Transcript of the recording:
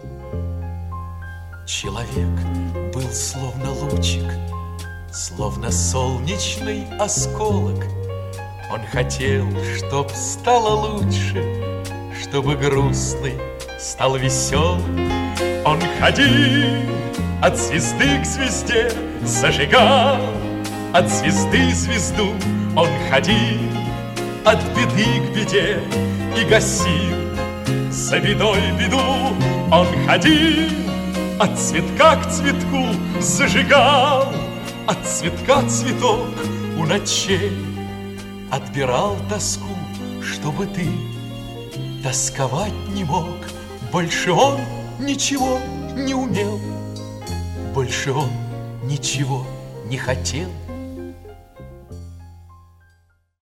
Человек был словно лучик, словно солнечный осколок. Он хотел, чтоб стало лучше, чтобы грустный стал веселым. Он ходил от звезды к звезде, зажигал от звезды звезду. Он ходил от беды к беде и гасил за бедой беду. Он ходил от цветка к цветку, зажигал от цветка цветок у ночей. Отбирал тоску, чтобы ты тосковать не мог. Больше он ничего не умел, больше он ничего не хотел.